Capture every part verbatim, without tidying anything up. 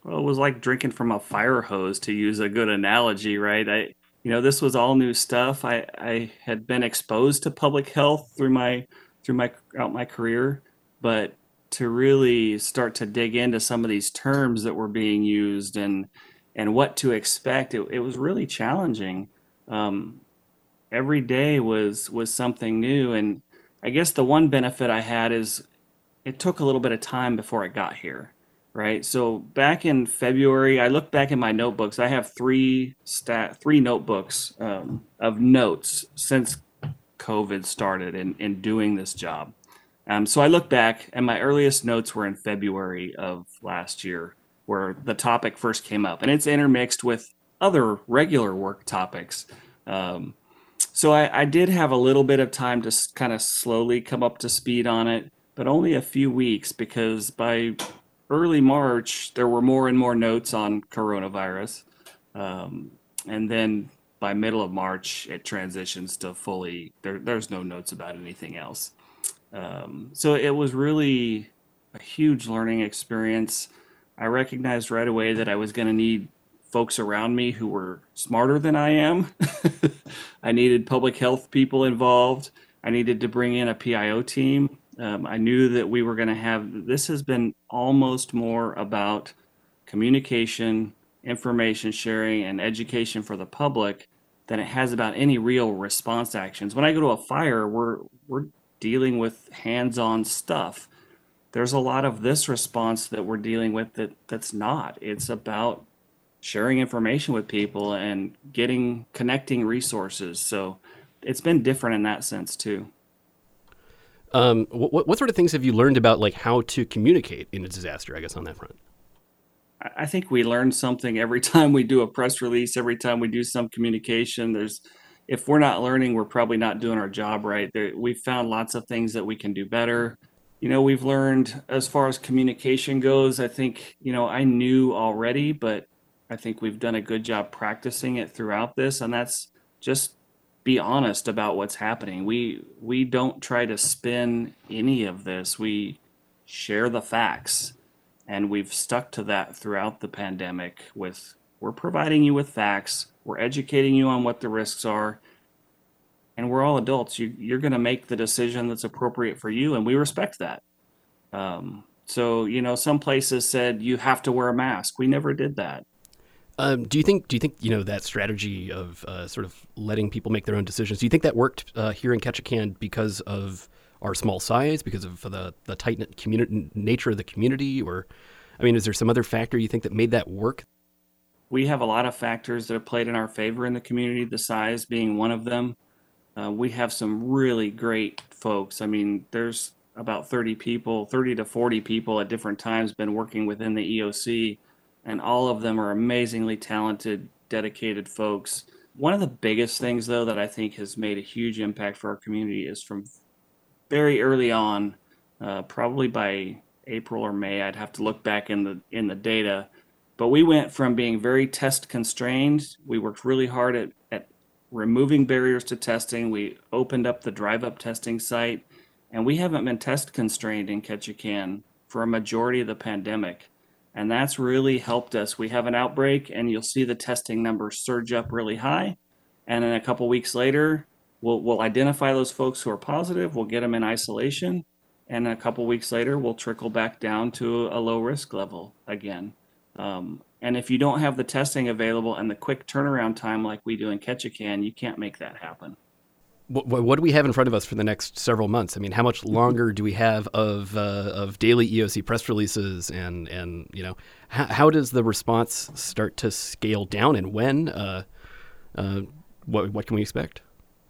Well, it was like drinking from a fire hose, to use a good analogy, right? I, you know, this was all new stuff. I, I had been exposed to public health through my through my out my career, but to really start to dig into some of these terms that were being used and and what to expect, it, it was really challenging. Um, every day was was something new, and I guess the one benefit I had is it took a little bit of time before it got here, right? So back in February, I look back in my notebooks. I have three stat three notebooks um, of notes since COVID started in, in doing this job. Um, so I look back, and my earliest notes were in February of last year, where the topic first came up, and it's intermixed with other regular work topics. Um, so I, I did have a little bit of time to kind of slowly come up to speed on it, but only a few weeks because by early March there were more and more notes on coronavirus, um, and then by middle of March it transitions to fully there. There's no notes about anything else. Um, so it was really a huge learning experience. I recognized right away that I was going to need folks around me who were smarter than I am. I needed public health people involved. I needed to bring in a P I O team. Um, I knew that we were going to have this has been almost more about communication, information sharing, and education for the public than it has about any real response actions. When I go to a fire, we're we're dealing with hands-on stuff. There's a lot of this response that we're dealing with that that's not. It's about sharing information with people and getting connecting resources. So it's been different in that sense too. Um, what, what sort of things have you learned about like how to communicate in a disaster? I guess on that front. I think we learn something every time we do a press release, every time we do some communication. There's, if we're not learning, we're probably not doing our job right. There, we've found lots of things that we can do better. You know, we've learned as far as communication goes, I think, you know, I knew already, but I think we've done a good job practicing it throughout this. And that's just be honest about what's happening. We we don't try to spin any of this. We share the facts, and we've stuck to that throughout the pandemic with we're providing you with facts, we're educating you on what the risks are, and we're all adults. You, you're going to make the decision that's appropriate for you, and we respect that. Um, so, you know, some places said you have to wear a mask. We never did that. Um, do you think? Do you think you know that strategy of uh, sort of letting people make their own decisions? Do you think that worked uh, here in Ketchikan because of our small size, because of the the tight knit community nature of the community, or I mean, is there some other factor you think that made that work? We have a lot of factors that have played in our favor in the community, the size being one of them. Uh, we have some really great folks. I mean, there's about thirty people, thirty to forty people at different times been working within the E O C, and all of them are amazingly talented, dedicated folks. One of the biggest things, though, that I think has made a huge impact for our community is from very early on, uh, probably by April or May, I'd have to look back in the in the data, but we went from being very test constrained. We worked really hard at, at removing barriers to testing. We opened up the drive up testing site, and we haven't been test constrained in Ketchikan for a majority of the pandemic. And that's really helped us. We have an outbreak, and you'll see the testing numbers surge up really high. And then a couple weeks later, we'll, we'll identify those folks who are positive, we'll get them in isolation. And a couple weeks later, we'll trickle back down to a low risk level again. Um, and if you don't have the testing available and the quick turnaround time like we do in Ketchikan, you can't make that happen. What, what do we have in front of us for the next several months? I mean, how much longer do we have of uh, of daily E O C press releases, and and you know, how, how does the response start to scale down, and when? Uh, uh, what what can we expect?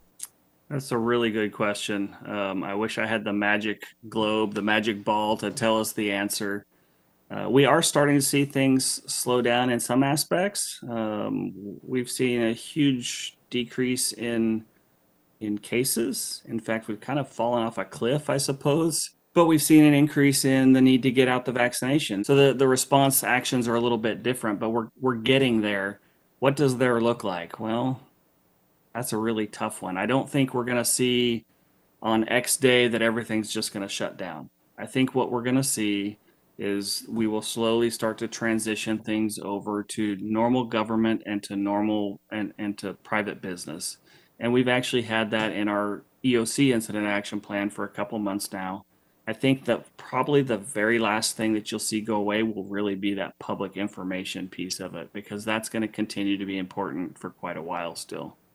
That's a really good question. Um, I wish I had the magic globe, the magic ball to tell us the answer. Uh, we are starting to see things slow down in some aspects. Um, we've seen a huge decrease in in cases. In fact, we've kind of fallen off a cliff, I suppose. But we've seen an increase in the need to get out the vaccination. So the, the response actions are a little bit different, but we're we're getting there. What does there look like? Well, that's a really tough one. I don't think we're going to see on X day that everything's just going to shut down. I think what we're going to see is we will slowly start to transition things over to normal government and to normal and, and to private business. And we've actually had that in our E O C incident action plan for a couple months now. I think that probably the very last thing that you'll see go away will really be that public information piece of it, because that's going to continue to be important for quite a while still.